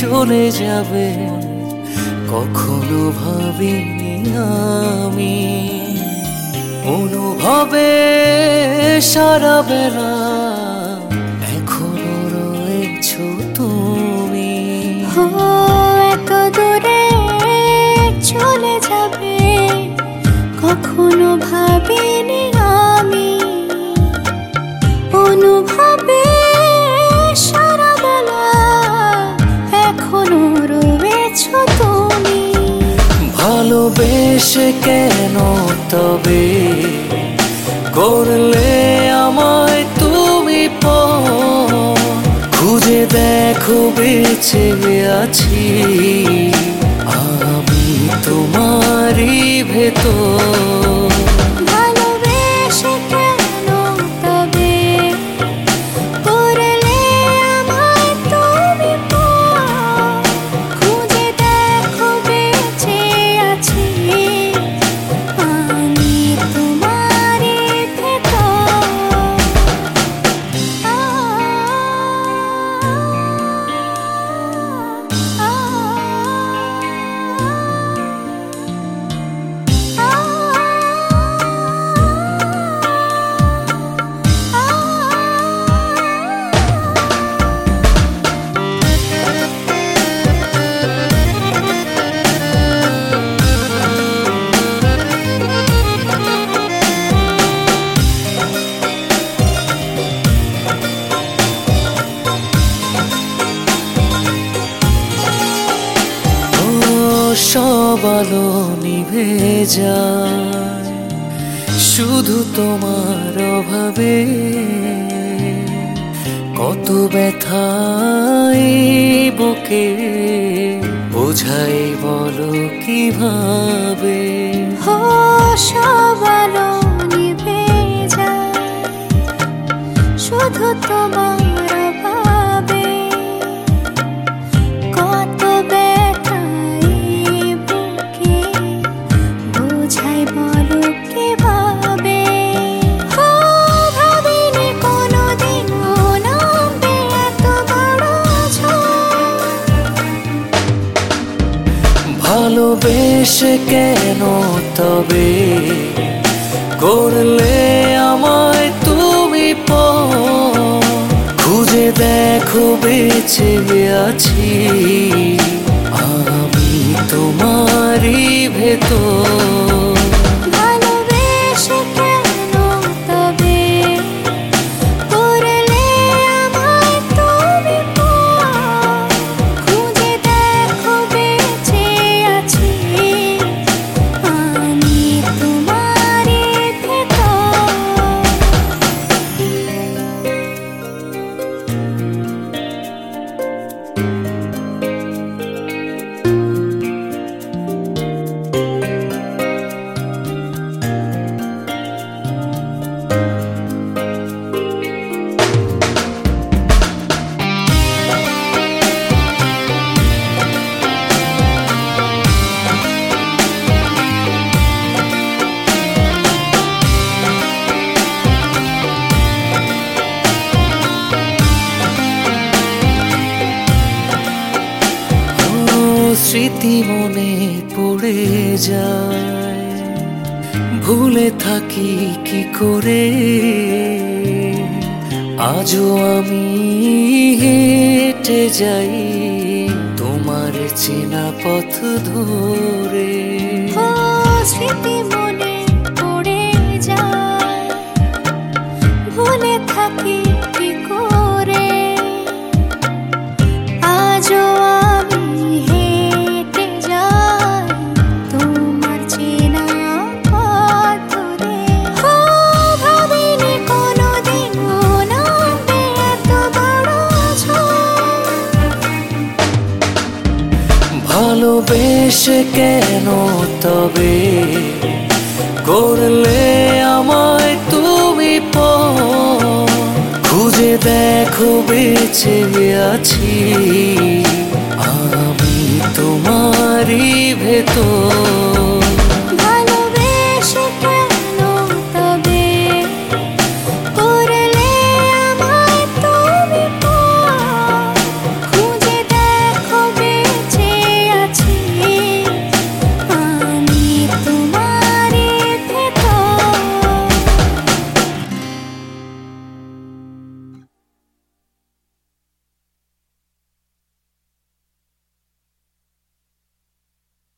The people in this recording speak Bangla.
চলে যাবে কখনো ভাবিনি আমি। অনুভবে সারা বেলা এখনো রয়েছো তুমি। এত দূরে চলে যাবে কখনো ভাবিনি আমি। অনুভবে সারা বেলা এখনো রয়েছো তুমি। ভালোবেসে কেন তবে করলে আমায় তুমি খুঁজে দেখো বেঁচে আছি আমি তোমারই ভেতর। ভালোবেসে কেন তবে করলে আমায় তুমি খুঁজে দেখো বেঁচে আছি আমি তোমারই ভেতর। সব আলো নিভে যায় শুধু তোমার অভাবে। কত ব্যথাই বুকে বোঝাই বলো কিভাবে। সব আলো নিভে যায় শুধু তোমার অভাবে। কত ব্যথাই বুকে বোঝাই বলো কিভাবে। ভাবিনি কোনোদিনও নামবে এত বড় ঝড়। ভালোবেসে কেন তবে করলে আমায় তুমি খুঁজে দেখো বেঁচে আছি আমি তোমারই ভেতর। ভালোবেসে কেন তবে করলে আমায় তুমি খুঁজে দেখো বেঁচে আছি আমি তোমারই ভেতর। স্মৃতি মনে পড়ে যায় ভুলে থাকি কি করে। আজও আমি হেঁটে যাই তোমার চেনা পথ ধরে। স্মৃতি মনে পড়ে যায় ভুলে থাকি কি করে। আজও আমি হেঁটে যাই তোমার চেনা পথ ধরে। ভাবিনি কোনোদিনও নামবে এত বড় ঝড়। ভালোবেসে কেন তবে করলে আমায় তুমি খুঁজে দেখো বেঁচে আছি আমি তোমারই ভেতর।